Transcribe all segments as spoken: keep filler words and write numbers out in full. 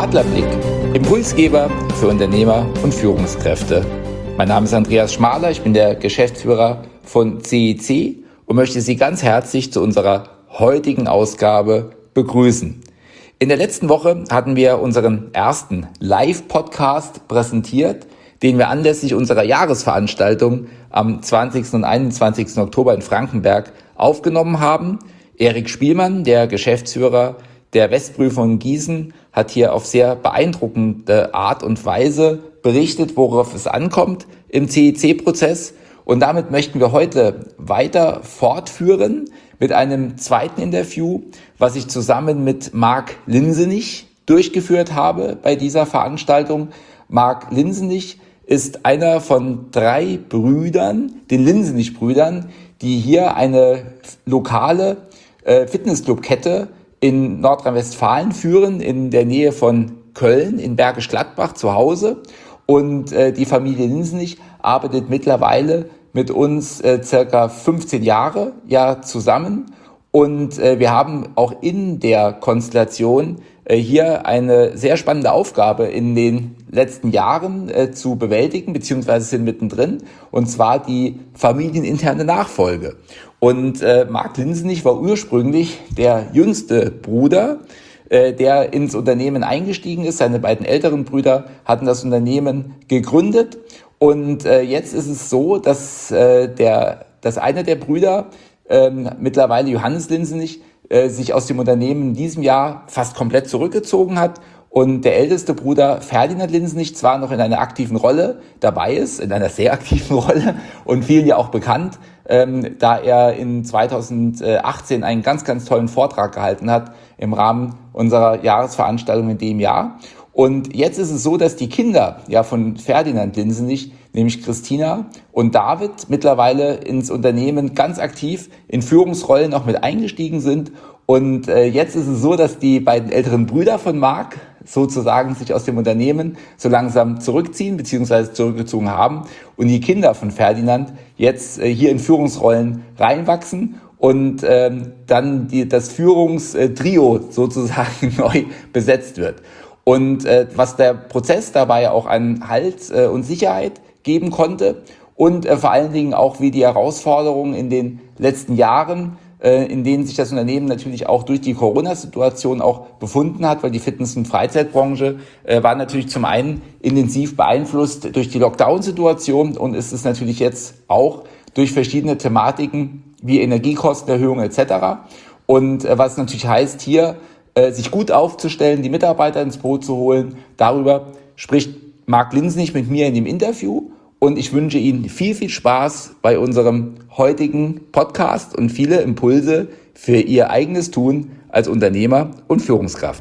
Adlerblick, Impulsgeber für Unternehmer und Führungskräfte. Mein Name ist Andreas Schmaler, ich bin der Geschäftsführer von C E C und möchte Sie ganz herzlich zu unserer heutigen Ausgabe begrüßen. In der letzten Woche hatten wir unseren ersten Live-Podcast präsentiert, den wir anlässlich unserer Jahresveranstaltung am zwanzigsten und einundzwanzigsten Oktober in Frankenberg aufgenommen haben. Erik Spielmann, der Geschäftsführer der Westprüfung in Gießen, hat hier auf sehr beeindruckende Art und Weise berichtet, worauf es ankommt im C E C-Prozess. Und damit möchten wir heute weiter fortführen mit einem zweiten Interview, was ich zusammen mit Marc Linsenich durchgeführt habe bei dieser Veranstaltung. Marc Linsenich ist einer von drei Brüdern, den Linsenich-Brüdern, die hier eine lokale äh, Fitnessclub-Kette in Nordrhein-Westfalen führen, in der Nähe von Köln, in Bergisch Gladbach zu Hause. Und äh, die Familie Linsenich arbeitet mittlerweile mit uns äh, circa fünfzehn Jahre ja zusammen. Und äh, wir haben auch in der Konstellation äh, hier eine sehr spannende Aufgabe in den letzten Jahren äh, zu bewältigen, beziehungsweise sind mittendrin, und zwar die familieninterne Nachfolge. Und äh, Marc Linsenich war ursprünglich der jüngste Bruder, äh, der ins Unternehmen eingestiegen ist. Seine beiden älteren Brüder hatten das Unternehmen gegründet. Und äh, jetzt ist es so, dass, äh, der, dass einer der Brüder, äh, mittlerweile Johannes Linsenich, äh, sich aus dem Unternehmen in diesem Jahr fast komplett zurückgezogen hat. Und der älteste Bruder Ferdinand Linsenich zwar noch in einer aktiven Rolle dabei ist, in einer sehr aktiven Rolle und vielen ja auch bekannt, ähm, da er in zweitausendachtzehn einen ganz, ganz tollen Vortrag gehalten hat im Rahmen unserer Jahresveranstaltung in dem Jahr. Und jetzt ist es so, dass die Kinder ja von Ferdinand Linsenich, nämlich Christina und David, mittlerweile ins Unternehmen ganz aktiv in Führungsrollen auch mit eingestiegen sind. Und äh, jetzt ist es so, dass die beiden älteren Brüder von Marc sozusagen sich aus dem Unternehmen so langsam zurückziehen bzw. zurückgezogen haben und die Kinder von Ferdinand jetzt äh, hier in Führungsrollen reinwachsen und ähm, dann die, das Führungstrio sozusagen neu besetzt wird. Und äh, was der Prozess dabei auch an Halt äh, und Sicherheit geben konnte und äh, vor allen Dingen auch, wie die Herausforderungen in den letzten Jahren, äh, in denen sich das Unternehmen natürlich auch durch die Corona-Situation auch befunden hat, weil die Fitness- und Freizeitbranche äh, war natürlich zum einen intensiv beeinflusst durch die Lockdown-Situation und ist es natürlich jetzt auch durch verschiedene Thematiken wie Energiekostenerhöhung et cetera. Und äh, was natürlich heißt, hier sich gut aufzustellen, die Mitarbeiter ins Boot zu holen. Darüber spricht Marc Linsenich mit mir in dem Interview und ich wünsche Ihnen viel, viel Spaß bei unserem heutigen Podcast und viele Impulse für Ihr eigenes Tun als Unternehmer und Führungskraft.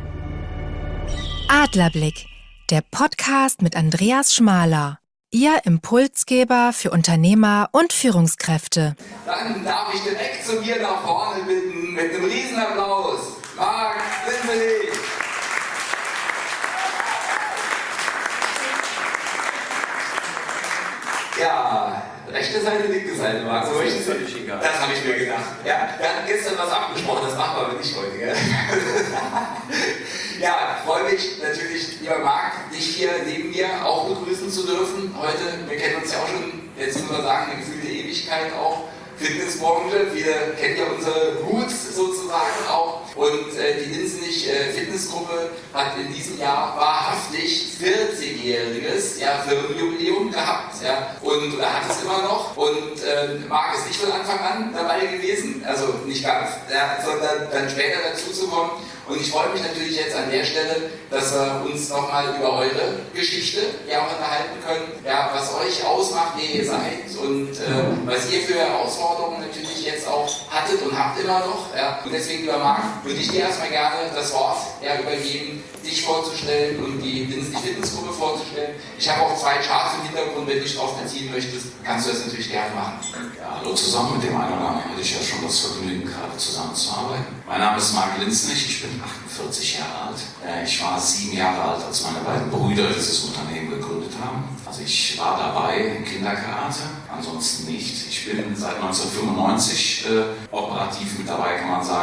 Adlerblick, der Podcast mit Andreas Schmaler. Ihr Impulsgeber für Unternehmer und Führungskräfte. Dann darf ich direkt zu mir nach vorne bitten mit einem Riesenapplaus. Marc Linsenich. Ja, rechte Seite, linke Seite, Marc. So das ist völlig egal. Das habe ich mir gedacht. Ja, wir hatten gestern was abgesprochen, das machen wir aber nicht heute, gell? Ja, freue mich natürlich, lieber Marc, dich hier neben mir auch begrüßen zu dürfen. Heute, wir kennen uns ja auch schon, jetzt muss man sagen, eine gefühlte Ewigkeit auch. Fitnessbranche, wir kennen ja unsere Roots sozusagen auch. Und äh, die Linsenich äh, Fitnessgruppe hat in diesem Jahr wahrhaftig vierzigjähriges ja, Firmenjubiläum gehabt. Ja, und oder hat es immer noch. Und äh, Marc ist nicht von Anfang an dabei gewesen, also nicht ganz, ja, sondern dann später dazu zu kommen. Und ich freue mich natürlich jetzt an der Stelle, dass wir uns nochmal über eure Geschichte ja auch unterhalten können, ja, was euch ausmacht, wer ihr seid und äh, was ihr für Herausforderungen natürlich jetzt auch hattet und habt immer noch. Ja. Und deswegen, lieber Marc, würde ich dir erstmal gerne das Wort ja, übergeben, dich vorzustellen und die Linsenich Fitnessgruppe vorzustellen. Ich habe auch zwei Charts im Hintergrund, wenn du dich darauf beziehen möchtest, kannst du das natürlich gerne machen. Ja, hallo zusammen, mit dem einen oder anderen hatte ich ja schon das Vergnügen, gerade zusammenzuarbeiten. Mein Name ist Marc Linsenich, ich bin achtundvierzig Jahre alt. Ich war sieben Jahre alt, als meine beiden Brüder dieses Unternehmen gegründet haben. Also ich war dabei im Kinderkarate, ansonsten nicht. Ich bin seit neunzehnhundertfünfundneunzig äh, operativ mit dabei, kann man sagen.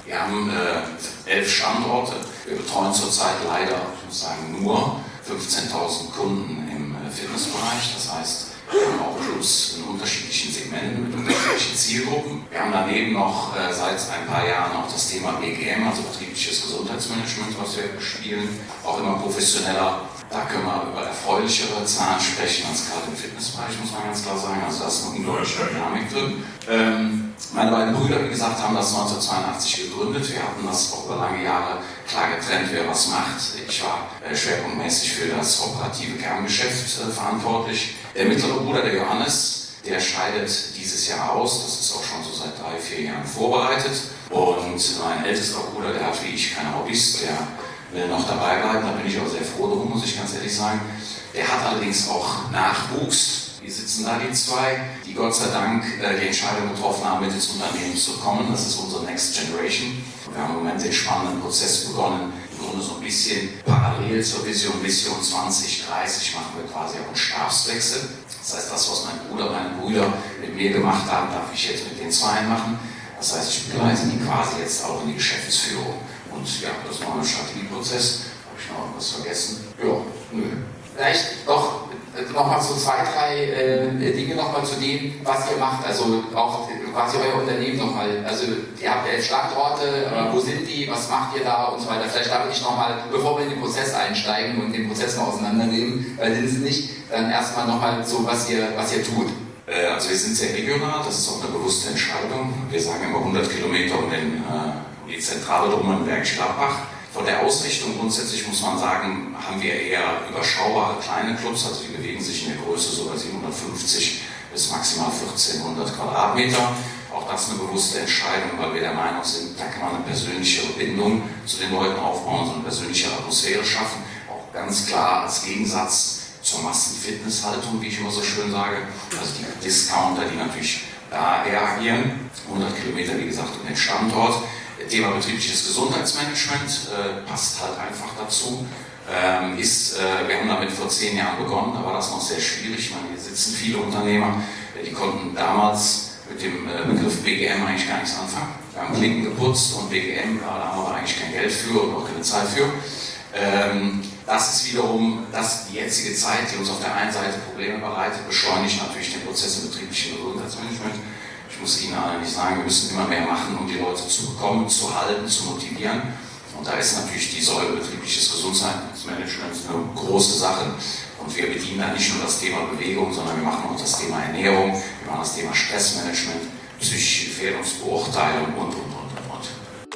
Wir haben äh, elf Standorte. Wir betreuen zurzeit leider, ich muss sagen, nur fünfzehntausend Kunden im äh, Fitnessbereich. Das heißt, wir haben auch Clubs in unterschiedlichen Segmenten mit unterschiedlichen Zielgruppen. Wir haben daneben noch äh, seit ein paar Jahren auch das Thema B G M, also betriebliches Gesundheitsmanagement, was wir spielen, auch immer professioneller. Da können wir über erfreulichere Zahlen sprechen als gerade im Fitnessbereich, muss man ganz klar sagen. Also da ist eine unglaubliche Dynamik drin. Ähm, meine beiden Brüder, wie gesagt, haben das neunzehnhundertzweiundachtzig gegründet. Wir hatten das auch über lange Jahre klar getrennt, wer was macht. Ich war äh, schwerpunktmäßig für das operative Kerngeschäft äh, verantwortlich. Der mittlere Bruder, der Johannes, der scheidet dieses Jahr aus. Das ist auch schon so seit drei, vier Jahren vorbereitet. Und mein ältester Bruder, der hat wie ich keine Hobbys, der will noch dabei bleiben. Da bin ich auch sehr froh drum, muss ich ganz ehrlich sagen. Der hat allerdings auch Nachwuchs. Wir sitzen da, die zwei, die Gott sei Dank äh, die Entscheidung getroffen haben, mit ins Unternehmen zu kommen. Das ist unsere Next Generation. Wir haben im Moment den spannenden Prozess begonnen, im Grunde so ein bisschen parallel zur Vision, Vision zwanzig dreißig machen wir quasi auch einen Stabswechsel. Das heißt, das, was mein Bruder, meine Brüder mit mir gemacht haben, darf ich jetzt mit den Zweien machen. Das heißt, ich begleite die quasi jetzt auch in die Geschäftsführung. Und ja, das war ein Strategieprozess. Habe ich noch irgendwas vergessen? Ja, nö. Vielleicht doch nochmal so zwei, drei äh, Dinge nochmal zu dem, was ihr macht, also auch quasi euer Unternehmen nochmal. Also ihr habt ja elf Standorte, äh, wo sind die, was macht ihr da und so weiter. Vielleicht darf ich nochmal, bevor wir in den Prozess einsteigen und den Prozess mal auseinandernehmen, bei Linsen nicht, dann erstmal nochmal so, was ihr, was ihr tut. Also wir sind sehr regional, das ist auch eine bewusste Entscheidung. Wir sagen immer hundert Kilometer um, den, um die Zentrale drum in Bergisch Gladbach. Von der Ausrichtung grundsätzlich muss man sagen, haben wir eher überschaubare kleine Clubs, also die bewegen sich in der Größe so bei siebenhundertfünfzig bis maximal vierzehnhundert Quadratmeter. Auch das eine bewusste Entscheidung, weil wir der Meinung sind, da kann man eine persönlichere Bindung zu den Leuten aufbauen, so eine persönliche Atmosphäre schaffen. Auch ganz klar als Gegensatz zur Massenfitnesshaltung, wie ich immer so schön sage. Also die Discounter, die natürlich da eher agieren. hundert Kilometer, wie gesagt, um den Standort. Thema betriebliches Gesundheitsmanagement äh, passt halt einfach dazu. Ähm, ist, äh, wir haben damit vor zehn Jahren begonnen, da war das noch sehr schwierig. Ich meine, hier sitzen viele Unternehmer, die konnten damals mit dem äh, Begriff B G M eigentlich gar nichts anfangen. Wir haben Klinken geputzt und B G M, da haben wir eigentlich kein Geld für und auch keine Zeit für. Ähm, das ist wiederum das, die jetzige Zeit, die uns auf der einen Seite Probleme bereitet, beschleunigt natürlich den Prozess im betrieblichen Gesundheitsmanagement. Ich muss Ihnen alle nicht sagen, wir müssen immer mehr machen, um die Leute zu bekommen, zu halten, zu motivieren. Und da ist natürlich die Säule betriebliches Gesundheitsmanagement eine große Sache. Und wir bedienen da nicht nur das Thema Bewegung, sondern wir machen auch das Thema Ernährung, wir machen das Thema Stressmanagement, psychische Gefährdungsbeurteilung und, und, und, und, und.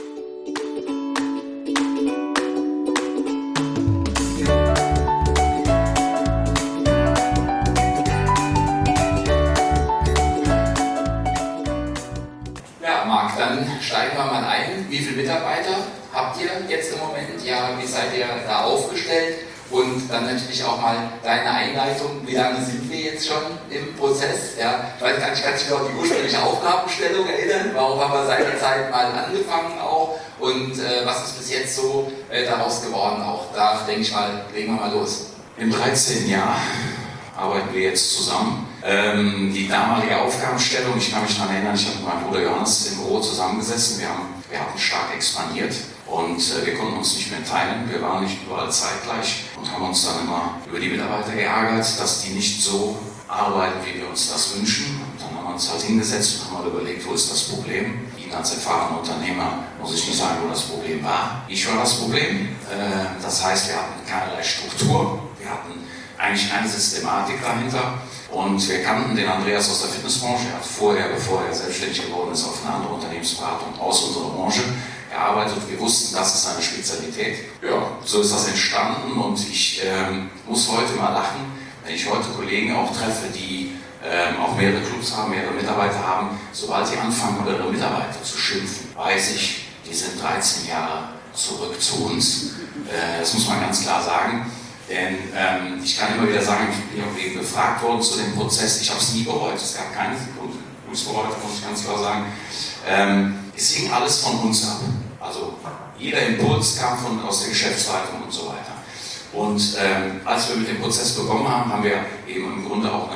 Dann steigen wir mal ein. Wie viele Mitarbeiter habt ihr jetzt im Moment? Ja, wie seid ihr da aufgestellt? Und dann natürlich auch mal deine Einleitung. Wie lange sind wir jetzt schon im Prozess? Ja, ich weiß gar nicht, kannst du dich noch an die ursprüngliche Aufgabenstellung erinnern? Warum haben wir seit der Zeit mal angefangen auch? Und äh, was ist bis jetzt so äh, daraus geworden auch? Da denke ich mal, legen wir mal los. Im dreizehnten Jahr arbeiten wir jetzt zusammen. Ähm, die damalige Aufgabenstellung, ich kann mich daran erinnern, ich habe mit meinem Bruder Johannes im Büro zusammengesessen, wir, haben, wir hatten stark expandiert und äh, wir konnten uns nicht mehr teilen, wir waren nicht überall zeitgleich und haben uns dann immer über die Mitarbeiter geärgert, dass die nicht so arbeiten, wie wir uns das wünschen. Und dann haben wir uns halt hingesetzt und haben mal überlegt, wo ist das Problem. Ihnen als erfahrener Unternehmer muss ich nicht sagen, wo das Problem war. Ich war das Problem. Äh, das heißt, wir hatten keinerlei Struktur, wir hatten eigentlich keine Systematik dahinter. Und wir kannten den Andreas aus der Fitnessbranche. Er hat vorher, bevor er selbstständig geworden ist, auf eine andere Unternehmensberatung aus unserer Branche gearbeitet. Wir wussten, das ist seine Spezialität. Ja, so ist das entstanden und ich ähm, muss heute mal lachen, wenn ich heute Kollegen auch treffe, die ähm, auch mehrere Clubs haben, mehrere Mitarbeiter haben. Sobald sie anfangen, über ihre Mitarbeiter zu schimpfen, weiß ich, die sind dreizehn Jahre zurück zu uns. Äh, das muss man ganz klar sagen. Denn ähm, ich kann immer wieder sagen, ich bin auch eben gefragt worden zu dem Prozess, ich habe es nie bereut, es gab keine Sekunde, wo ich es bereut, muss ich ganz klar sagen. Ähm, es hing alles von uns ab. Also jeder Impuls kam von, aus der Geschäftsleitung und so weiter. Und ähm, als wir mit dem Prozess begonnen haben, haben wir eben im Grunde auch eine,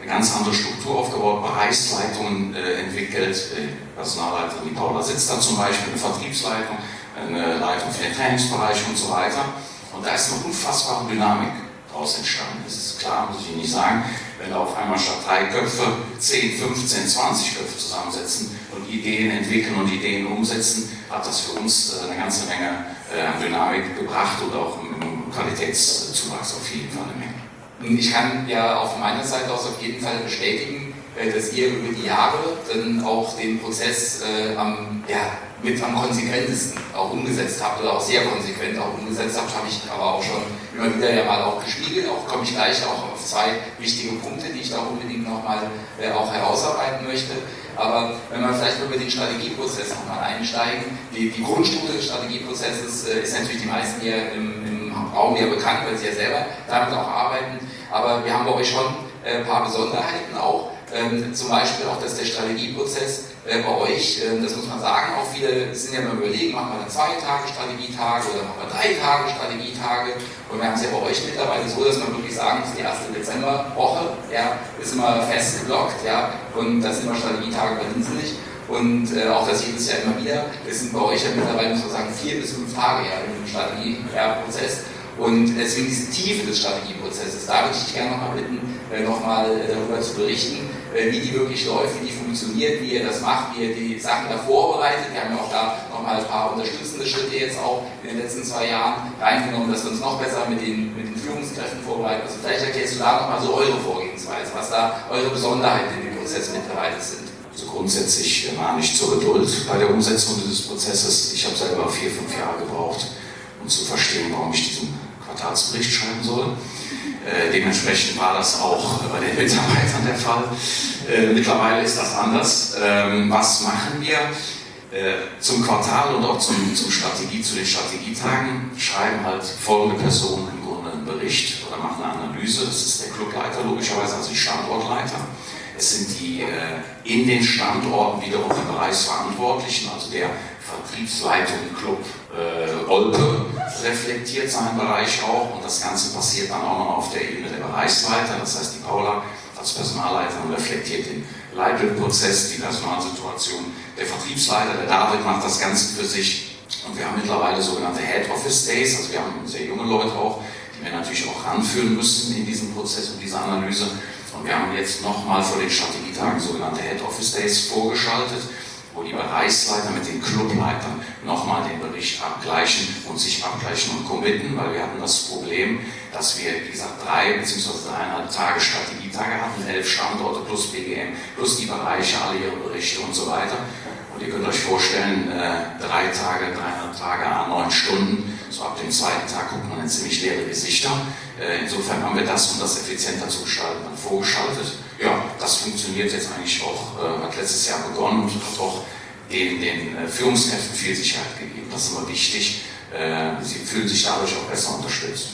eine ganz andere Struktur aufgebaut, Bereichsleitungen äh, entwickelt. Die Personalleiterin, die Paula sitzt da zum Beispiel, eine Vertriebsleitung, eine Leitung für den Trainingsbereich und so weiter. Und da ist eine unfassbare Dynamik daraus entstanden. Das ist klar, muss ich Ihnen nicht sagen, wenn da auf einmal statt drei Köpfe zehn, fünfzehn, zwanzig Köpfe zusammensetzen und Ideen entwickeln und Ideen umsetzen, hat das für uns eine ganze Menge an Dynamik gebracht und auch im Qualitätszuwachs auf jeden Fall eine Menge. Ich kann ja auch von meiner Seite aus auf jeden Fall bestätigen, dass ihr über die Jahre dann auch den Prozess äh, am, ja, mit am konsequentesten auch umgesetzt habt oder auch sehr konsequent auch umgesetzt habt, habe ich aber auch schon immer wieder ja mal auch gespiegelt. Auch komme ich gleich auch auf zwei wichtige Punkte, die ich da unbedingt nochmal äh, auch herausarbeiten möchte. Aber wenn wir vielleicht über den Strategieprozess nochmal einsteigen, die, die Grundstruktur des Strategieprozesses äh, ist natürlich die meisten hier im, im Raum ja bekannt, weil sie ja selber damit auch arbeiten. Aber wir haben bei euch schon äh, ein paar Besonderheiten auch. Ähm, zum Beispiel auch, dass der Strategieprozess äh, bei euch, äh, das muss man sagen, auch viele sind ja mal überlegen, machen wir dann zwei Tage Strategietage oder machen wir drei Tage Strategietage. Und wir haben es ja bei euch mittlerweile so, dass man wirklich sagen muss, die erste Dezemberwoche ja, ist immer fest geblockt, ja, und da sind immer Strategietage bei uns nicht. Und äh, auch das jedes Jahr immer wieder, es sind bei euch ja mittlerweile, muss man sagen, vier bis fünf Tage ja, im Strategieprozess. Und deswegen diese Tiefe des Strategieprozesses, da würde ich dich gerne nochmal bitten, äh, nochmal darüber zu berichten, äh, wie die wirklich läuft, wie die funktioniert, wie ihr das macht, wie ihr die Sachen da vorbereitet. Wir haben ja auch da nochmal ein paar unterstützende Schritte jetzt auch in den letzten zwei Jahren reingenommen, dass wir uns noch besser mit den, mit den Führungskräften vorbereiten. Also vielleicht erklärst du da nochmal so eure Vorgehensweise, was da eure Besonderheiten in dem Prozess mittlerweile sind. Also grundsätzlich war nicht zur Geduld bei der Umsetzung dieses Prozesses. Ich habe selber vier, fünf Jahre gebraucht, um zu verstehen, warum ich diesen Quartalsbericht schreiben soll. Äh, dementsprechend war das auch bei den Mitarbeitern der Fall. Äh, mittlerweile ist das anders. Ähm, was machen wir? Äh, zum Quartal und auch zum, zum Strategie, zu den Strategietagen schreiben halt folgende Personen im Grunde einen Bericht oder machen eine Analyse. Das ist der Clubleiter logischerweise, also die Standortleiter. Es sind die äh, in den Standorten wiederum die Bereichsverantwortlichen, also der Vertriebsleitung Club äh, Olpe reflektiert seinen Bereich auch, und das Ganze passiert dann auch noch auf der Ebene der Bereichsleiter. Das heißt, die Paula als Personalleiterin reflektiert den Leitbildprozess, die Personalsituation. Der Vertriebsleiter, der David, macht das Ganze für sich, und wir haben mittlerweile sogenannte Head Office Days, also wir haben sehr junge Leute auch, die wir natürlich auch ranführen müssen in diesem Prozess und dieser Analyse. Und wir haben jetzt nochmal vor den Strategietagen sogenannte Head Office Days vorgeschaltet, wo die Bereichsleiter mit den Clubleitern nochmal den Bericht abgleichen und sich abgleichen und committen, weil wir hatten das Problem, dass wir, wie gesagt, drei bzw. dreieinhalb Tage Strategietage hatten, elf Standorte plus B G M, plus die Bereiche, alle ihre Berichte und so weiter. Und ihr könnt euch vorstellen, äh, drei Tage, dreieinhalb Tage, an neun Stunden, so ab dem zweiten Tag guckt man in ziemlich leere Gesichter. Äh, insofern haben wir das, um das effizienter zu gestalten, dann vorgeschaltet. Ja, das funktioniert jetzt eigentlich auch, äh, hat letztes Jahr begonnen und hat auch den, den äh, Führungskräften viel Sicherheit gegeben. Das ist immer wichtig. Äh, sie fühlen sich dadurch auch besser unterstützt.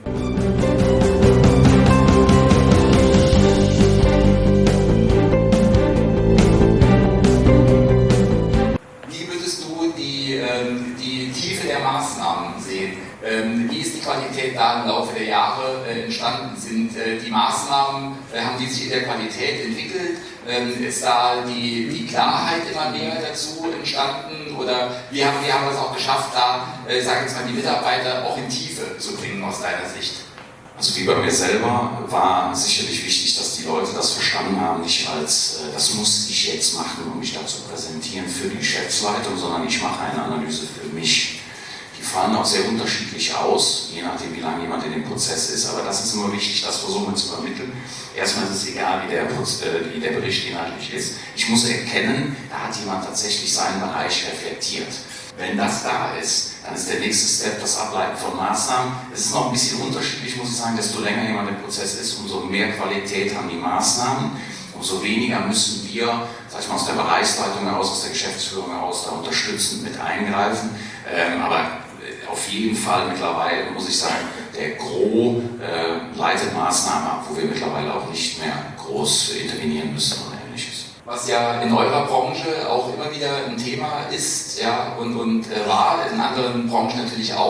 Die Tiefe der Maßnahmen sehen. Wie ist die Qualität da im Laufe der Jahre entstanden? Sind die Maßnahmen, haben die sich in der Qualität entwickelt? Ist da die, die Klarheit immer mehr dazu entstanden? Oder wie haben, wie haben wir es auch geschafft, da, sage ich jetzt mal, die Mitarbeiter auch in Tiefe zu bringen aus deiner Sicht? Also wie bei mir selber war sicherlich wichtig, dass die Leute das verstanden haben, nicht als, äh, das muss ich jetzt machen, um mich da zu präsentieren für die Geschäftsleitung, sondern ich mache eine Analyse für mich. Die fallen auch sehr unterschiedlich aus, je nachdem wie lange jemand in dem Prozess ist, aber das ist immer wichtig, das versuchen wir zu vermitteln. Erstmal ist es egal, wie der, äh, wie der Bericht inhaltlich ist. Ich muss erkennen, da hat jemand tatsächlich seinen Bereich reflektiert. Wenn das da ist, dann ist der nächste Step das Ableiten von Maßnahmen. Es ist noch ein bisschen unterschiedlich, muss ich sagen, desto länger jemand im Prozess ist, umso mehr Qualität haben die Maßnahmen, umso weniger müssen wir, sag ich mal, aus der Bereichsleitung heraus, aus der Geschäftsführung heraus, da unterstützend mit eingreifen. Ähm, aber auf jeden Fall mittlerweile, muss ich sagen, der Gros äh, leitet Maßnahmen ab, wo wir mittlerweile auch nicht mehr groß intervenieren müssen oder ähnliches. Was ja in eurer Branche auch immer wieder ein Thema ist, ja, und, und äh, war, in anderen Branchen natürlich auch,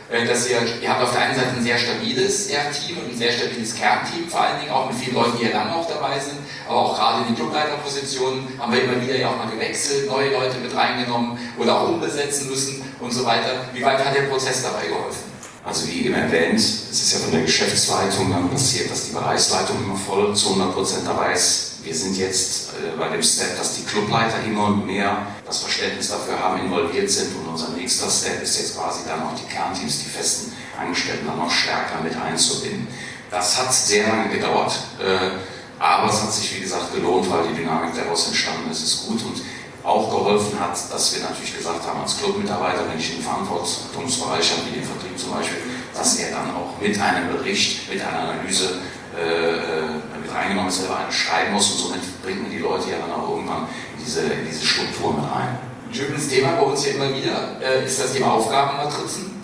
dass ihr, ihr habt auf der einen Seite ein sehr stabiles ja, Team und ein sehr stabiles Kernteam, vor allen Dingen auch mit vielen Leuten, die ja lange auch dabei sind, aber auch gerade in den Clubleiterpositionen haben wir immer wieder ja auch mal gewechselt, neue Leute mit reingenommen oder auch umbesetzen müssen und so weiter. Wie weit hat der Prozess dabei geholfen? Also wie eben erwähnt, es ist ja von der Geschäftsleitung dann passiert, dass die Bereichsleitung immer voll zu hundert Prozent dabei ist. Wir sind jetzt äh, bei dem Step, dass die Clubleiter immer und mehr das Verständnis dafür haben, involviert sind, und unser nächster Step ist jetzt quasi dann auch die Kernteams, die festen Angestellten dann noch stärker mit einzubinden. Das hat sehr lange gedauert, äh, aber es hat sich wie gesagt gelohnt, weil die Dynamik daraus entstanden ist, ist gut und auch geholfen hat, dass wir natürlich gesagt haben, als Clubmitarbeiter, wenn ich einen Verantwortungsbereich habe, wie den Vertrieb zum Beispiel, dass er dann auch mit einem Bericht, mit einer Analyse äh, mit reingenommen ist, selber eine schreiben muss, und somit bringen die Leute ja dann auch irgendwann in diese, in diese Struktur mit rein. Ein schönes Thema bei uns hier immer wieder äh, ist das Thema Aufgabenmatrizen.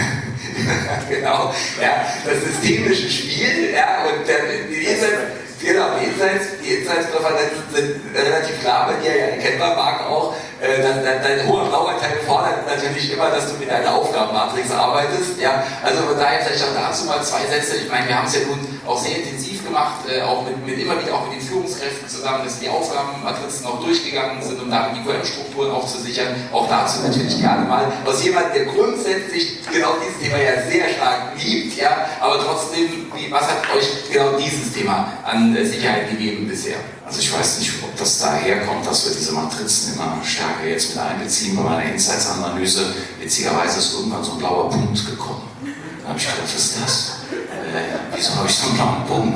Genau, ja, das systemische Spiel, ja, und äh, die Insights, genau, die Insights, die Insights-Präferenzen sind relativ klar bei dir, ja, erkennbar, Marc auch. Äh, dein, dein, dein hoher blauer Teil fordert natürlich immer, dass du mit deiner Aufgabenmatrix arbeitest, ja, also von daher vielleicht auch dazu mal zwei Sätze. Ich meine, wir haben es ja nun auch sehr intensiv gemacht, äh, auch mit, mit immer wieder auch mit den Führungskräften zusammen, dass die Aufgabenmatrizen auch durchgegangen sind, um damit die Q M-Strukturen auch zu sichern. Auch dazu natürlich gerne mal aus jemandem, der grundsätzlich genau dieses Thema ja sehr stark liebt, ja, aber trotzdem, wie, was hat euch genau dieses Thema an äh, Sicherheit gegeben bisher? Also ich weiß nicht, ob das daher kommt, dass wir diese Matrizen immer stärker jetzt mit einbeziehen. Bei meiner Insights-Analyse, witzigerweise ist irgendwann so ein blauer Punkt gekommen. Da habe ich gedacht, was ist das? Äh, wieso habe ich so einen blauen Punkt?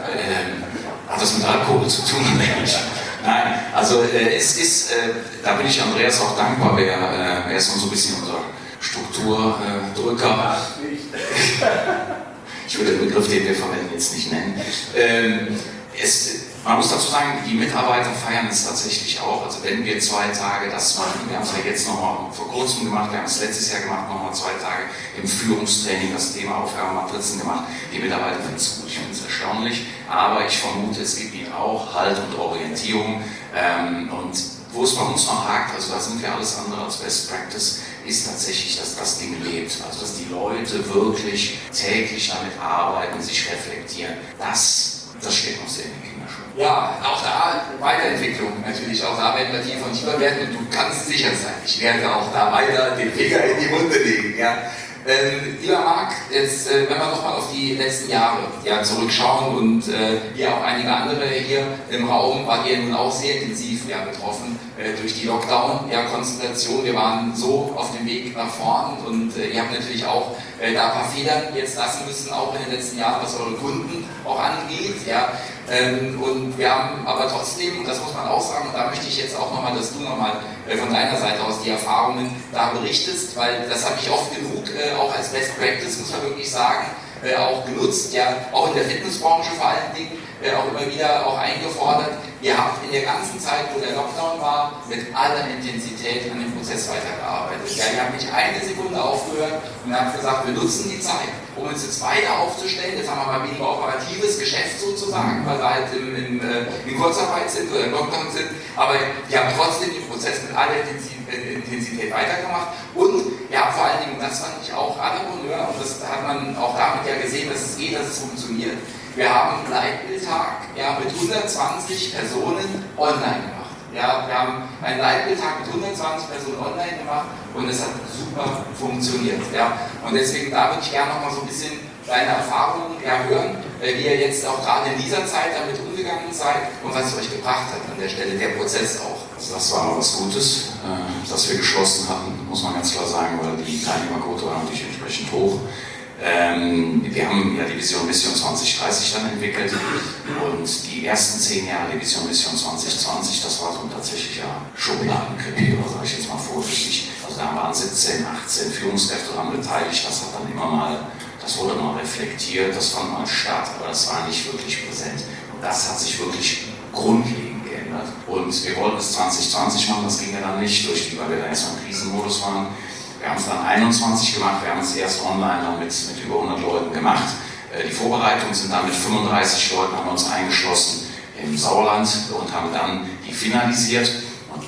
Äh, hat das mit Alkohol zu tun? Nein, also äh, es ist, äh, da bin ich Andreas auch dankbar, wer, äh, er ist so ein bisschen unser Strukturdrücker. Ich würde den Begriff, den wir verwenden, jetzt nicht nennen. Ähm, es, Man muss dazu sagen, die Mitarbeiter feiern es tatsächlich auch. Also wenn wir zwei Tage das machen, wir haben es ja jetzt nochmal vor kurzem gemacht, wir haben es letztes Jahr gemacht, nochmal zwei Tage im Führungstraining das Thema Aufgabenmatrizen gemacht. Die Mitarbeiter finden es gut, ich finde es erstaunlich, aber ich vermute, es gibt ihnen auch Halt und Orientierung. Ähm, und wo es bei uns noch hakt, also da sind wir alles andere als Best Practice, ist tatsächlich, dass das Ding lebt. Also dass die Leute wirklich täglich damit arbeiten, sich reflektieren. Das, das steht noch sehr in den Kinderschuhen. Ja, auch da Weiterentwicklung natürlich, auch da werden wir tiefer und tiefer werden und du kannst sicher sein, ich werde auch da weiter den Finger in die Wunde legen. Ja. Ähm, lieber Marc, jetzt, äh, wenn wir nochmal auf die letzten Jahre ja, zurückschauen und äh, wie auch einige andere hier im Raum, wart ihr nun auch sehr intensiv ja, betroffen äh, durch die Lockdown-Konstellation. Ja, wir waren so auf dem Weg nach vorn und äh, ihr habt natürlich auch äh, da ein paar Federn jetzt lassen müssen, auch in den letzten Jahren, was eure Kunden auch angeht. Ja. Ähm, und wir haben aber trotzdem, und das muss man auch sagen, und da möchte ich jetzt auch nochmal, dass du nochmal äh, von deiner Seite aus die Erfahrungen da berichtest, weil das habe ich oft genug, äh, auch als Best Practice, muss man wirklich sagen, äh, auch genutzt, ja, auch in der Fitnessbranche vor allen Dingen, äh, auch immer wieder auch eingefordert. Ihr habt in der ganzen Zeit, wo der Lockdown war, mit aller Intensität an dem Prozess weitergearbeitet. Ja, ihr habt nicht eine Sekunde aufgehört und habt gesagt, wir nutzen die Zeit, um uns jetzt weiter aufzustellen. Jetzt haben wir mal weniger operatives Geschäft sozusagen, weil wir halt im, im, äh, in Kurzarbeit sind oder im Lockdown sind. Aber ihr habt trotzdem den Prozess mit aller Intensität weitergemacht. Und ihr habt vor allen Dingen, das fand ich auch à la Bonheur, und das hat man auch damit ja gesehen, dass es geht, dass es funktioniert. Wir haben einen Leitbildtag ja, mit hundertzwanzig Personen online gemacht. Ja, wir haben einen Leitbildtag mit hundertzwanzig Personen online gemacht und es hat super funktioniert. Ja. Und deswegen, da würde ich gerne noch mal so ein bisschen deine Erfahrungen ja, hören, wie ihr jetzt auch gerade in dieser Zeit damit umgegangen seid und was es euch gebracht hat an der Stelle, der Prozess auch. Also das war mal was Gutes, äh, dass wir geschlossen hatten, muss man ganz klar sagen, weil die Teilnehmerquote war natürlich entsprechend hoch. Ähm, wir haben ja die Vision Mission zwanzig dreißig dann entwickelt und die ersten zehn Jahre die Vision Mission zwanzig zwanzig, das war so ein tatsächlicher Schubladenkrepierer, sage ich jetzt mal vorsichtig. Also da waren siebzehn, achtzehn Führungskräfte daran beteiligt, das hat dann immer mal, das wurde mal reflektiert, das fand mal statt, aber das war nicht wirklich präsent. Und das hat sich wirklich grundlegend geändert. Und wir wollten es zwanzig zwanzig machen, das ging ja dann nicht, durch die, weil wir da erstmal im Krisenmodus waren. Wir haben es dann einundzwanzig gemacht, wir haben es erst online dann mit, mit über hundert Leuten gemacht. Die Vorbereitungen sind dann mit fünfunddreißig Leuten, haben wir uns eingeschlossen im Sauerland und haben dann die finalisiert. Und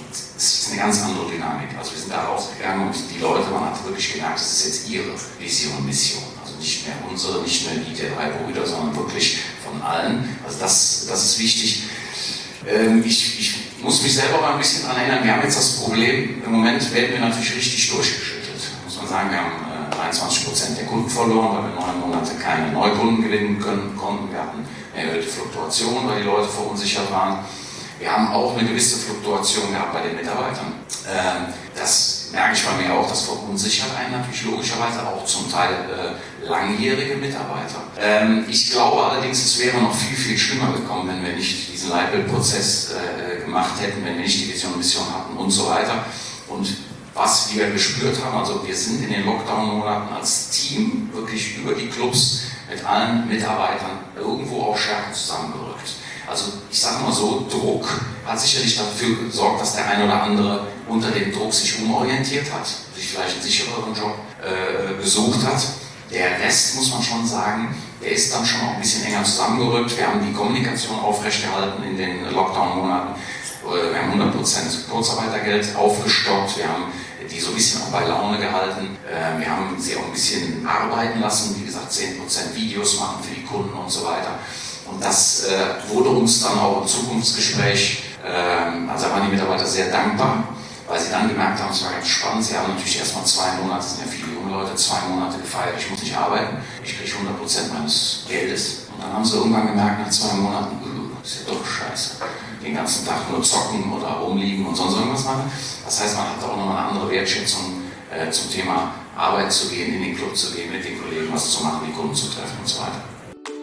es ist eine ganz andere Dynamik. Also wir sind da rausgegangen und die Leute, man hat wirklich gemerkt, das ist jetzt ihre Vision und Mission. Also nicht mehr unsere, nicht mehr die der drei Brüder, sondern wirklich von allen. Also das, das ist wichtig. Ähm, ich, ich muss mich selber mal ein bisschen daran erinnern, wir haben jetzt das Problem, im Moment werden wir natürlich richtig durchgeschüttet. Muss man sagen, wir haben äh, dreiundzwanzig Prozent der Kunden verloren, weil wir neun Monate keine Neukunden gewinnen können, konnten. Wir hatten eine erhöhte Fluktuation, weil die Leute verunsichert waren. Wir haben auch eine gewisse Fluktuation gehabt bei den Mitarbeitern. Ähm, das merke ich bei mir auch, das verunsichert einen natürlich logischerweise auch zum Teil äh, langjährige Mitarbeiter. Ähm, ich glaube allerdings, es wäre noch viel, viel schlimmer gekommen, wenn wir nicht diesen Leitbildprozess äh, gemacht hätten, wenn wir nicht die Vision, Mission hatten und so weiter. Und was wir gespürt haben, also wir sind in den Lockdown-Monaten als Team wirklich über die Clubs mit allen Mitarbeitern irgendwo auch stärker zusammengerückt. Also ich sage mal so, Druck hat sicherlich dafür gesorgt, dass der eine oder andere unter dem Druck sich umorientiert hat, sich vielleicht einen sichereren Job äh, gesucht hat. Der Rest, muss man schon sagen, der ist dann schon auch ein bisschen enger zusammengerückt. Wir haben die Kommunikation aufrechterhalten in den Lockdown-Monaten. Wir haben hundert Prozent Kurzarbeitergeld aufgestockt. Wir haben die so ein bisschen auch bei Laune gehalten. Wir haben sie auch ein bisschen arbeiten lassen, wie gesagt, zehn Prozent Videos machen für die Kunden und so weiter. Und das äh, wurde uns dann auch im Zukunftsgespräch, äh, also da waren die Mitarbeiter sehr dankbar, weil sie dann gemerkt haben, es war ganz spannend. Sie haben natürlich erstmal zwei Monate, es sind ja viele junge Leute, zwei Monate gefeiert, ich muss nicht arbeiten, ich kriege hundert Prozent meines Geldes. Und dann haben sie irgendwann gemerkt, nach zwei Monaten, uh, das ist ja doch scheiße, den ganzen Tag nur zocken oder rumliegen und sonst irgendwas machen. Das heißt, man hat auch nochmal eine andere Wertschätzung äh, zum Thema Arbeit zu gehen, in den Club zu gehen, mit den Kollegen was zu machen, die Kunden zu treffen und so weiter.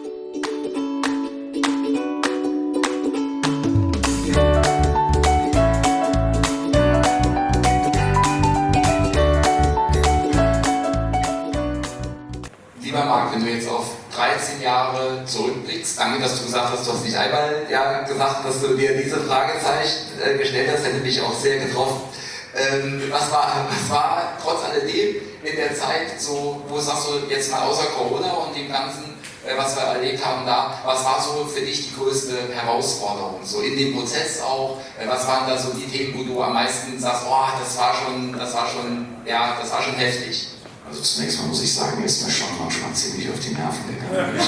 Wenn du jetzt auf dreizehn Jahre zurückblickst, danke, dass du gesagt hast, du hast nicht einmal ja, gesagt, dass du dir diese Fragezeichen äh, gestellt hast, hätte mich auch sehr getroffen. Ähm, was, war, was war trotz alledem in der Zeit so, wo sagst du jetzt mal außer Corona und dem Ganzen, äh, was wir erlebt haben da, was war so für dich die größte Herausforderung, so in dem Prozess auch, äh, was waren da so die Themen, wo du am meisten sagst, oh, das war schon, das war schon, ja, das war schon heftig? Also zunächst mal muss ich sagen, ist mir schon manchmal ziemlich auf die Nerven gegangen.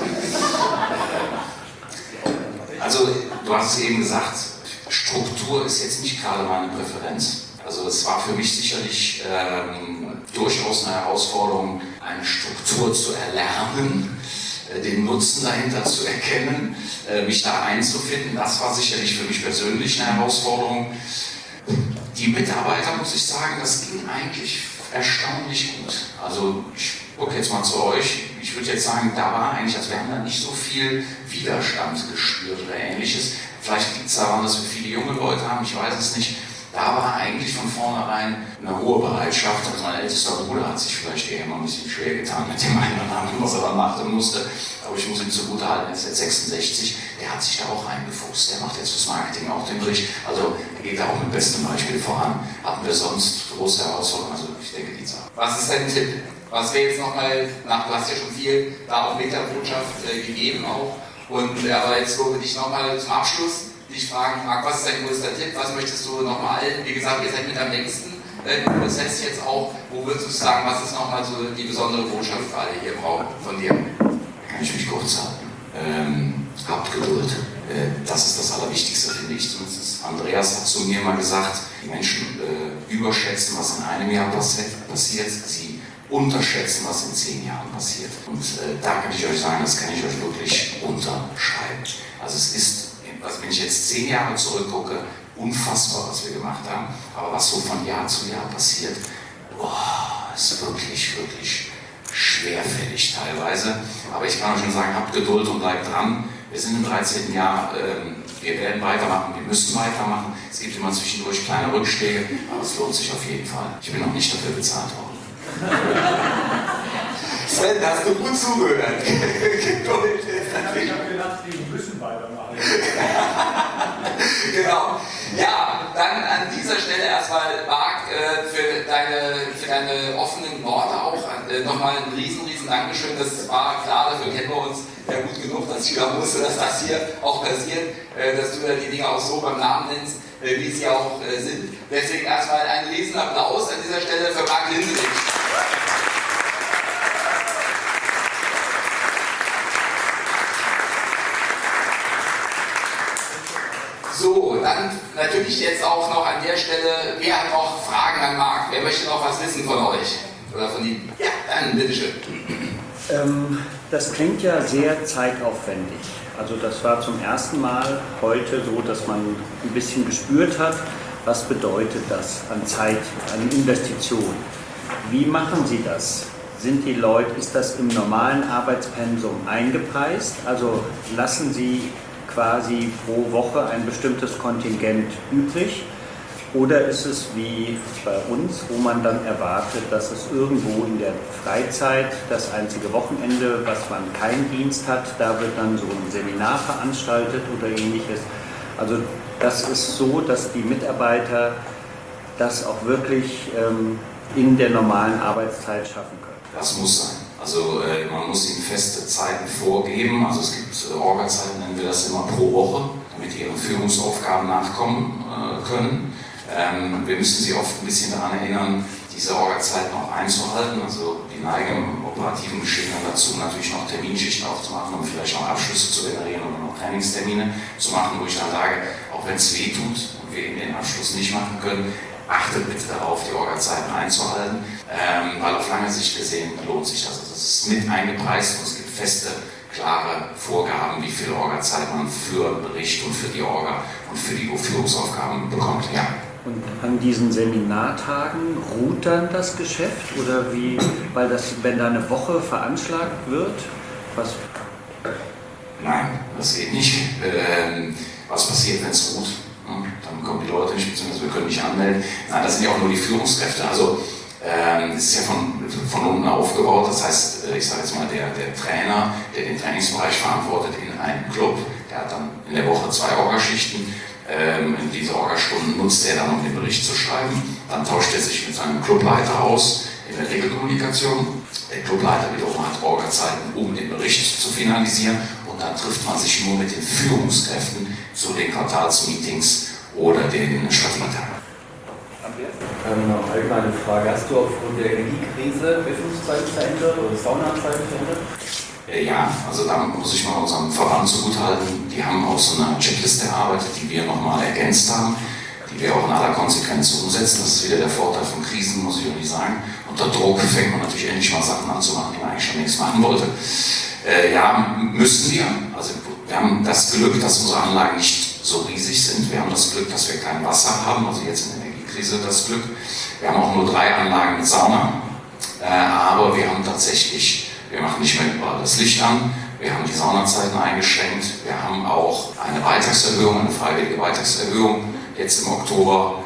Also du hast es eben gesagt, Struktur ist jetzt nicht gerade meine Präferenz. Also es war für mich sicherlich ähm, durchaus eine Herausforderung, eine Struktur zu erlernen, äh, den Nutzen dahinter zu erkennen, äh, mich da einzufinden. Das war sicherlich für mich persönlich eine Herausforderung. Die Mitarbeiter, muss ich sagen, das ging eigentlich erstaunlich gut. Also ich gucke jetzt mal zu euch, ich würde jetzt sagen, da war eigentlich, also wir haben da nicht so viel Widerstand gespürt oder ähnliches. Vielleicht liegt es daran, dass wir viele junge Leute haben, ich weiß es nicht. Da war eigentlich von vornherein eine hohe Bereitschaft. Also mein ältester Bruder hat sich vielleicht eher mal ein bisschen schwer getan mit dem einen oder anderen, was er dann machen musste. Aber ich muss ihm zugute halten, er ist jetzt sechsundsechzig, der hat sich da auch reingefuchst. Der macht jetzt fürs Marketing auch den Bericht. Also er geht da auch mit bestem Beispiel voran. Hatten wir sonst große Herausforderungen? Also ich denke, die Sache. Was ist dein Tipp? Was wäre jetzt nochmal, nach, du hast ja schon viel da auch mit der Botschaft äh, gegeben auch. Und äh, aber jetzt würde ich nochmal zum Abschluss dich fragen, Marc, was ist dein größter Tipp? Was möchtest du nochmal allen? Wie gesagt, ihr seid mit am längsten äh, im Prozess jetzt auch. Wo würdest du sagen, was ist nochmal so die besondere Botschaft für alle hier im Raum von dir? Kann ich mich kurz halten. Ähm, habt Geduld. Äh, das ist das Allerwichtigste, finde ich. Zumindest Andreas hat zu mir mal gesagt, die Menschen äh, überschätzen, was in einem Jahr passiert, passiert. Sie unterschätzen, was in zehn Jahren passiert. Und äh, da kann ich euch sagen, das kann ich euch wirklich unterschreiben. Also es ist, also wenn ich jetzt zehn Jahre zurückgucke, unfassbar, was wir gemacht haben. Aber was so von Jahr zu Jahr passiert, oh, ist wirklich, wirklich schwerfällig teilweise. Aber ich kann euch schon sagen, habt Geduld und bleibt dran. Wir sind im dreizehnten Jahr, ähm, wir werden weitermachen, wir müssen weitermachen. Es gibt immer zwischendurch kleine Rückschläge, aber es lohnt sich auf jeden Fall. Ich bin noch nicht dafür bezahlt worden. Sven, da hast du gut zugehört. Geduld. Ich habe gedacht, wir müssen weitermachen. Genau. Ja, dann an dieser Stelle erstmal, Marc, äh, für, deine, für deine offenen Worte auch äh, nochmal ein riesen, riesen Dankeschön. Das war klar, dafür kennen wir uns ja gut genug, dass ich da wusste, dass das hier auch passiert, äh, dass du da die Dinge auch so beim Namen nennst. äh, wie sie auch äh, sind. Deswegen erstmal einen riesen Applaus an dieser Stelle für Marc Linsenich. So, dann natürlich jetzt auch noch an der Stelle, wer hat noch Fragen an Marc? Wer möchte noch was wissen von euch? Oder von Ihnen? Ja, dann bitteschön. Ähm, das klingt ja sehr zeitaufwendig. Also das war zum ersten Mal heute so, dass man ein bisschen gespürt hat, was bedeutet das an Zeit, an Investition. Wie machen Sie das? Sind die Leute, ist das im normalen Arbeitspensum eingepreist? Also lassen Sie quasi pro Woche ein bestimmtes Kontingent übrig? Oder ist es wie bei uns, wo man dann erwartet, dass es irgendwo in der Freizeit, das einzige Wochenende, was man keinen Dienst hat, da wird dann so ein Seminar veranstaltet oder ähnliches? Also das ist so, dass die Mitarbeiter das auch wirklich ähm, in der normalen Arbeitszeit schaffen können. Das muss sein. Also äh, man muss ihnen feste Zeiten vorgeben. Also es gibt äh, Orga-Zeiten, nennen wir das immer pro Woche, damit die ihren Führungsaufgaben nachkommen äh, können. Ähm, wir müssen sie oft ein bisschen daran erinnern, diese Orga-Zeiten auch einzuhalten. Also die neigen im operativen Geschehen dann dazu, natürlich noch Terminschichten aufzumachen, um vielleicht noch Abschlüsse zu generieren oder noch Trainingstermine zu machen, wo ich dann sage, auch wenn es weh tut und wir eben den Abschluss nicht machen können, achtet bitte darauf, die Orga-Zeiten einzuhalten, ähm, weil auf lange Sicht gesehen lohnt sich das. Also das ist mit eingepreist und es gibt feste, klare Vorgaben, wie viel Orga-Zeit man für einen Bericht und für die Orga und für die Führungsaufgaben bekommt. Ja. Und an diesen Seminartagen ruht dann das Geschäft oder wie, weil das, wenn da eine Woche veranschlagt wird, was? Nein, das geht nicht. Ähm, was passiert, wenn es ruht? Dann kommen die Leute nicht, beziehungsweise wir können nicht anmelden. Nein, das sind ja auch nur die Führungskräfte. Also ähm, es ist ja von, von unten aufgebaut. Das heißt, ich sage jetzt mal, der, der Trainer, der den Trainingsbereich verantwortet in einem Club, der hat dann in der Woche zwei Orgaschichten. Ähm, in diese Orgastunden nutzt er dann, um den Bericht zu schreiben. Dann tauscht er sich mit seinem Clubleiter aus in der Regelkommunikation. Der Clubleiter wiederum hat Orga-Zeiten, um den Bericht zu finalisieren. Und dann trifft man sich nur mit den Führungskräften zu den Quartalsmeetings oder den Strategietagen. Ähm, noch eine allgemeine Frage. Hast du aufgrund der Energiekrise Öffnungszeiten verändert oder Saunazeiten verändert? Ja, also da muss ich mal unserem Verband zugutehalten. Die haben auch so eine Checkliste erarbeitet, die wir nochmal ergänzt haben, die wir auch in aller Konsequenz umsetzen. Das ist wieder der Vorteil von Krisen, muss ich auch nicht sagen. Unter Druck fängt man natürlich endlich mal Sachen an zu machen, die man eigentlich schon längst machen wollte. Äh, ja, müssen wir. Also wir haben das Glück, dass unsere Anlagen nicht so riesig sind. Wir haben das Glück, dass wir kein Wasser haben, also jetzt in der Energiekrise das Glück. Wir haben auch nur drei Anlagen mit Sauna, äh, aber wir haben tatsächlich, wir machen nicht mehr überall das Licht an, wir haben die Saunazeiten eingeschränkt, wir haben auch eine Beitragserhöhung, eine freiwillige Beitragserhöhung jetzt im Oktober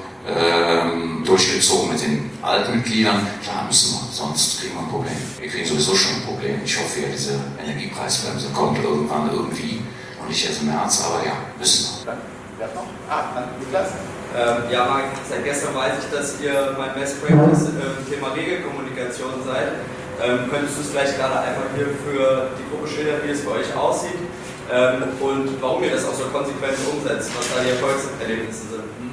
ähm, durchgezogen mit den alten Mitgliedern. Klar müssen wir, sonst kriegen wir ein Problem. Wir kriegen sowieso schon ein Problem. Ich hoffe ja, diese Energiepreisbremse kommt irgendwann irgendwie und nicht erst im März, aber ja, müssen wir. Wer hat noch? Ah, Niklas. Ähm, ja, Marc, seit gestern weiß ich, dass ihr mein Best Practice im Thema Regelkommunikation seid. Ähm, könntest du es vielleicht gerade einfach hier für die Gruppe schildern, wie es bei euch aussieht ähm, und warum ihr das auch so konsequent umsetzt, was da die Erfolgserlebnisse sind? Hm?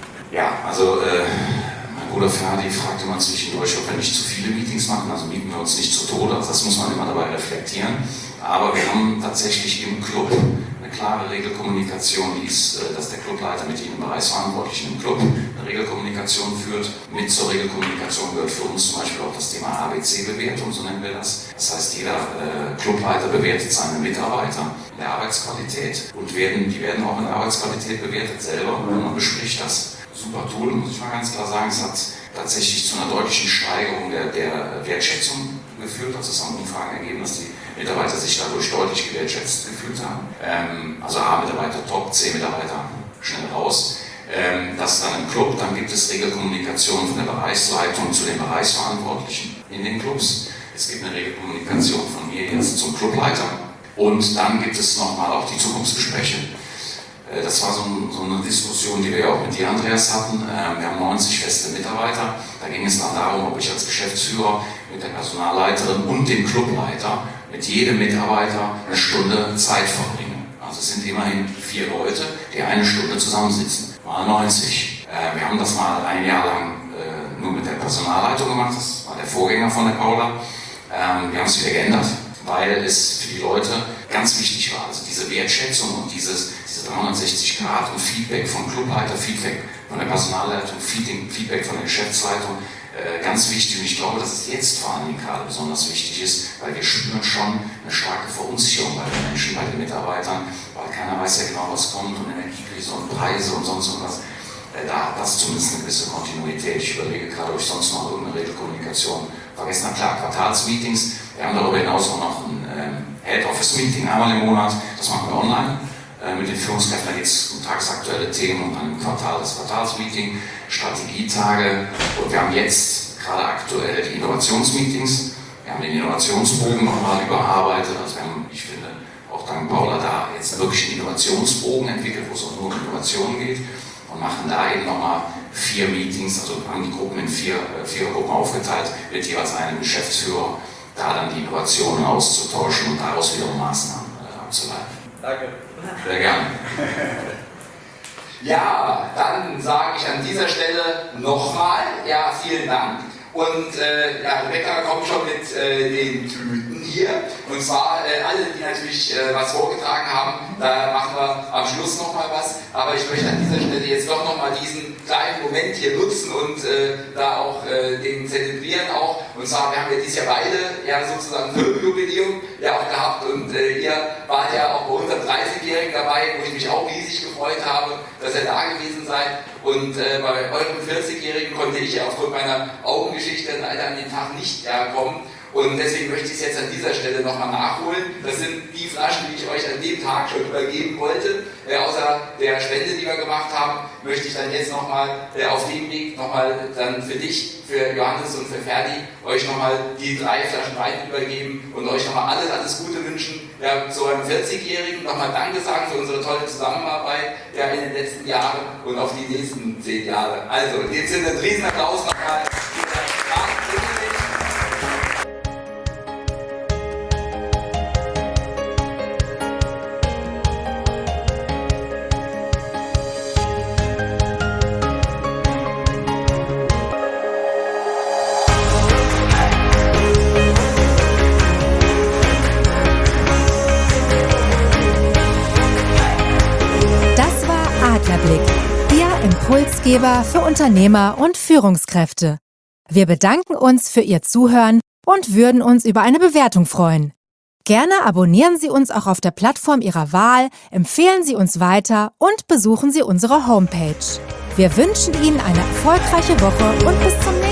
Ja, also äh, mein Bruder Ferdi fragt immer zwischendurch, ob wir nicht zu viele Meetings machen, also mieten wir uns nicht zu Tode, also das muss man immer dabei reflektieren. Aber wir haben tatsächlich im Club eine klare Regelkommunikation, die ist, dass der Clubleiter mit jedem Bereichsverantwortlichen im Club eine Regelkommunikation führt. Mit zur Regelkommunikation gehört für uns zum Beispiel auch das Thema A B C-Bewertung, so nennen wir das. Das heißt, jeder äh, Clubleiter bewertet seine Mitarbeiter in der Arbeitsqualität und werden, die werden auch in der Arbeitsqualität bewertet selber und man bespricht das. Super Tool, muss ich mal ganz klar sagen. Es hat tatsächlich zu einer deutlichen Steigerung der, der Wertschätzung geführt. Also es haben Umfragen ergeben, dass die Mitarbeiter sich dadurch deutlich gewertschätzt gefühlt haben. Ähm, also A-Mitarbeiter top, C-Mitarbeiter schnell raus. Ähm, das ist dann im Club. Dann gibt es Regelkommunikation von der Bereichsleitung zu den Bereichsverantwortlichen in den Clubs. Es gibt eine Regelkommunikation von mir jetzt zum Clubleiter. Und dann gibt es nochmal auch die Zukunftsgespräche. Das war so, ein, so eine Diskussion, die wir ja auch mit dir, Andreas, hatten. Wir haben neunzig feste Mitarbeiter. Da ging es dann darum, ob ich als Geschäftsführer mit der Personalleiterin und dem Clubleiter mit jedem Mitarbeiter eine Stunde Zeit verbringe. Also es sind immerhin vier Leute, die eine Stunde zusammensitzen. mal neunzig. Äh, wir haben das mal ein Jahr lang äh, nur mit der Personalleitung gemacht, das war der Vorgänger von der Paula. Ähm, wir haben es wieder geändert, weil es für die Leute ganz wichtig war. Also diese Wertschätzung und dieses, diese dreihundertsechzig Grad und Feedback vom Clubleiter, Feedback von der Personalleitung, Feedback von der Geschäftsleitung, äh, ganz wichtig. Und ich glaube, dass es jetzt vor allem gerade besonders wichtig ist, weil wir spüren schon eine starke Verunsicherung bei den Menschen, bei den Mitarbeitern, weil keiner weiß ja genau, was kommt und Energiekrise und Preise und sonst irgendwas. Äh, da hat das zumindest eine gewisse Kontinuität. Ich überlege gerade, ob ich sonst noch irgendeine Regelkommunikation vergessen habe. Klar, Quartalsmeetings. Wir haben darüber hinaus auch noch ein ähm, Head-Office-Meeting einmal im Monat. Das machen wir online äh, mit den Führungskräften. Da geht es um tagesaktuelle Themen und dann im Quartal das Quartalsmeeting, Strategietage. Und wir haben jetzt gerade aktuell die Innovationsmeetings. Wir haben den Innovationsbogen nochmal überarbeitet. Also wir haben, ich finde, auch dank Paula da jetzt wirklich einen Innovationsbogen entwickelt, wo es auch nur um Innovationen geht. Und machen da eben nochmal vier Meetings, also haben die Gruppen in vier, vier Gruppen aufgeteilt, mit jeweils einem Geschäftsführer, da dann die Innovationen auszutauschen und daraus wiederum Maßnahmen äh, abzuleiten. Danke. Sehr gerne. Ja, dann sage ich an dieser Stelle nochmal, ja, vielen Dank. Und äh, ja, Rebecca kommt schon mit äh, den Tüten hier. Und zwar äh, alle, die natürlich äh, was vorgetragen haben, da machen wir am Schluss nochmal was. Aber ich möchte an dieser Stelle jetzt doch nochmal diesen kleinen Moment hier nutzen und äh, da auch äh, den zelebrieren auch. Und zwar, wir haben ja dieses Jahr beide ja sozusagen Firmenjubiläum ja auch gehabt. Und äh, ihr wart ja auch bei unserem dreißigjährigen dabei, wo ich mich auch riesig gefreut habe, dass ihr da gewesen seid. Und äh, bei eurem vierzigjährigen konnte ich ja aufgrund meiner Augengeschichte leider an den Tag nicht äh, kommen. Und deswegen möchte ich es jetzt an dieser Stelle nochmal nachholen. Das sind die Flaschen, die ich euch an dem Tag schon übergeben wollte. Äh, außer der Spende, die wir gemacht haben, möchte ich dann jetzt nochmal äh, auf dem Weg nochmal dann für dich, für Johannes und für Ferdi, euch nochmal die drei Flaschen Wein übergeben und euch nochmal alles, alles Gute wünschen. Ja, zu eurem vierzigjährigen nochmal Danke sagen für unsere tolle Zusammenarbeit ja, in den letzten Jahren und auf die nächsten zehn Jahre. Also, in dem Sinne, einen riesen Applaus nochmal. Impulsgeber für Unternehmer und Führungskräfte. Wir bedanken uns für Ihr Zuhören und würden uns über eine Bewertung freuen. Gerne abonnieren Sie uns auch auf der Plattform Ihrer Wahl, empfehlen Sie uns weiter und besuchen Sie unsere Homepage. Wir wünschen Ihnen eine erfolgreiche Woche und bis zum nächsten Mal.